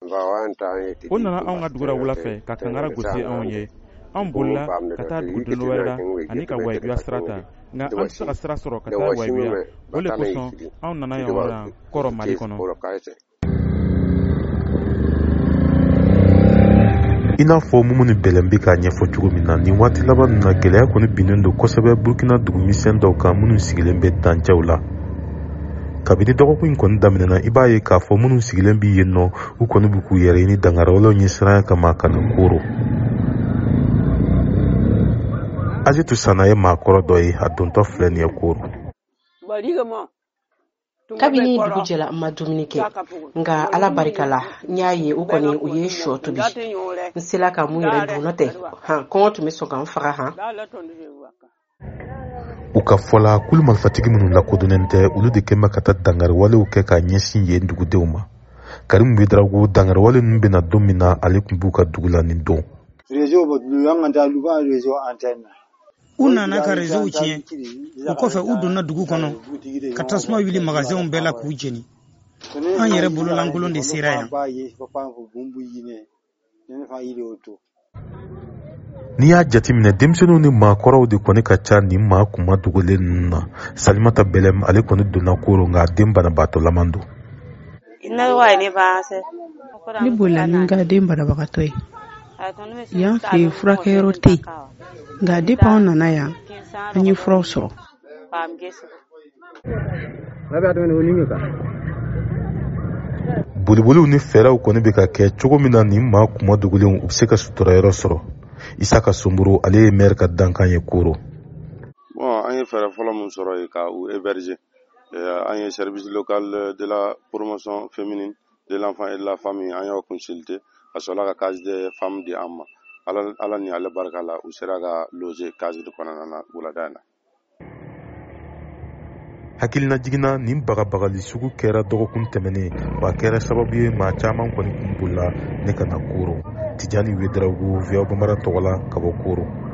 o nana anw ka dugura wula fɛ ka kangara gosi anw ye anw bolila ka taa dugu don wɛrɛ la ani ka wayiguya sira ta nka an tɛ se ka sira sɔrɔ ka taa wayiguya o de kosɔn anw nana yan kɔrɔ Mali kɔnɔ. I n'a fɔ Mumu ni Bɛlɛn bɛ k'a ɲɛfɔ cogo min na nin waati laban ninnu na gɛlɛya kɔni binnen don kosɛbɛ Burkina dugumisɛn dɔw kan minnu sigilen bɛ dancɛw la. Kabini dɔgɔkun in kɔni daminɛna i b'a ye k'a fɔ minnu sigilen bɛ yen nɔ u kɔni bɛ k'u yɛrɛ ɲini dangarawalew ɲɛsiranya kama ka na Koro. Ajitu Sana ye maakɔrɔ dɔ ye a dontɔ filɛ nin ye Koro. Kabini dugu jɛla ma dumuni kɛ nka Ala barika la n y'a ye u kɔni u ye shɔ tobi n sela ka mun yɛrɛ dun tɛ kɔngɔ tun bɛ sɔn ka n faga U ka fɔla kulu marifatigi minnu lakodɔnnen tɛ olu de kɛnbɛ ka taa dangariwalew kɛ ka ɲɛsin yen dugudenw ma. Karimu Ouédraogo dangariwale ninnu bɛna don min na ale tun b'u ka dugu la nin don. U nana ka réseau tiɲɛ o kɔfɛ u donna dugu kɔnɔ ka tasuma wuli magasinw bɛɛ la k'u jeni an yɛrɛ bololankolon de sera yan. N'i y'a jateminɛ denmisɛnninw ni maakɔrɔw de kɔni ka ca nin maa kuma dogolen ninnu na. Salimata Bɛlɛn ale kɔni donna Koro nka den banabaatɔlaman don. Ne bolila ni n ka den banabagatɔ ye yan fɛ yen furakɛyɔrɔ tɛ yen nka depuis anw nana yan an ye furaw sɔrɔ. Boliboliw ni fɛɛrɛw kɔni bɛ ka kɛ cogo min na nin maa kuma dogolenw u bɛ se ka suturayɔrɔ sɔrɔ. Isaka Somboro ale ye maire ka dankan ye Koro. An ye fɛɛrɛ fɔlɔ min sɔrɔ yen ka u héberger an ye service local de la promotion féminine de l'enfant et de la famille an y'o consulter a sɔrɔla ka case de femme di an ma. Ala ni ale barika la u sera ka loger case de kɔnɔna na wulada in na. Hakilina jiginna nin bagabagali sugu kɛra dɔgɔkun tɛmɛnen wa kɛra sababu ye maa caman kɔni kun bolila ne ka na Koro. Tijani Ouédraogo, VOA Bambara tɔgɔ la ka bɔ Koro.